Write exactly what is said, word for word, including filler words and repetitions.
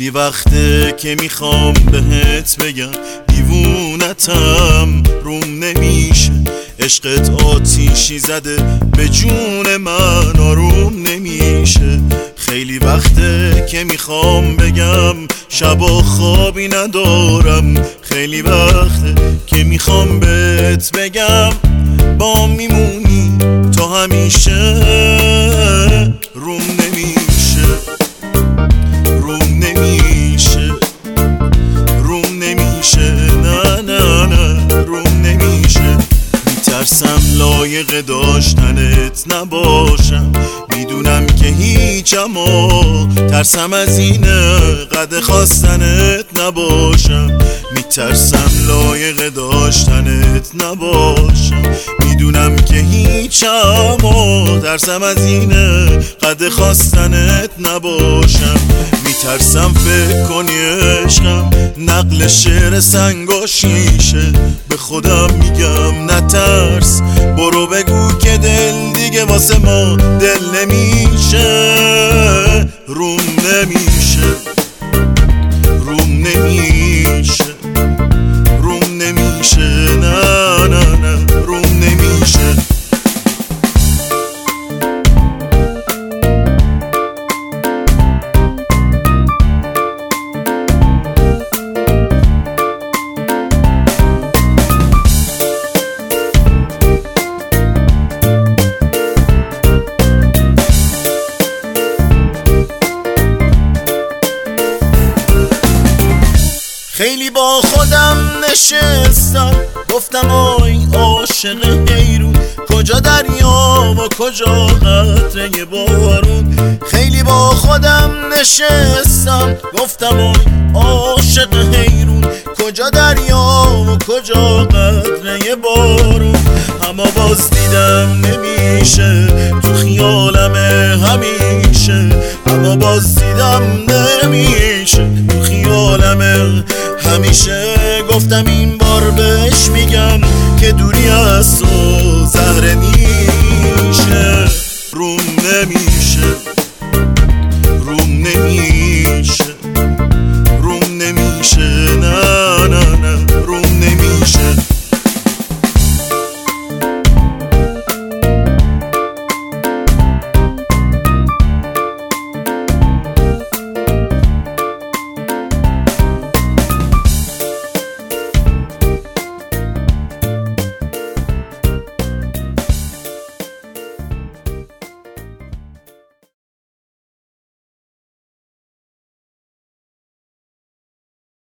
خیلی وقته که میخوام بهت بگم دیوونتم روم نمیشه، عشقت آتیشی زده به جون من آروم نمیشه. خیلی وقته که میخوام بگم شبا خوابی ندارم، خیلی وقته که میخوام بهت بگم با میمونی تا همیشه. روم نمیشه، روم نمیشه، روم نمیشه، نه نه نه روم نمیشه. میترسم لایق داشتنت نباشم، میدونم که هیچم و ترسم از اینه قد خواستنت نباشم. میترسم لایق داشتنت نباشم، میدونم که هیچم و ترسم از اینه قد خواستنت نباشم. میترسم فکر کنی عشقم نقل شعر سنگ و شیشه، به خودم میگم نترس برو بگو که دل دیگه واسه ما دل نمیشه. روم نمیشه، روم نمیشه، روم نمیشه، نه نه نه روم نمیشه. خیلی با خودم نشستم گفتم آی عاشق حیرون، کجا دریا و کجا قطره بارون. خیلی با خودم نشستم گفتم آی عاشق حیرون، کجا دریا و کجا قطره بارون. اما باز دیدم نمیشه تو خیالمه همیشه، اما باز دیدم نمیشه تو خیالمه همیشه. گفتم این بار بهش میگم که دوری از تو زهر نیشه. روم نمیشه، روم نمیشه، روم نمیشه، نه